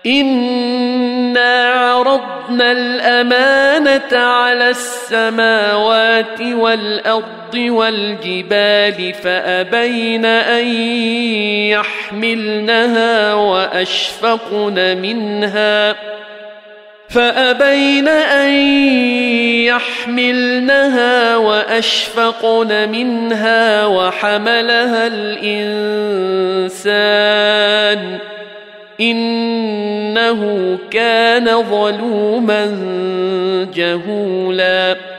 إنا عرضنا الأمانة على السماوات والأرض والجبال فأبين أن يحملنها وأشفقن منها وحملها الإنسان إنه كان ظلوما جهولا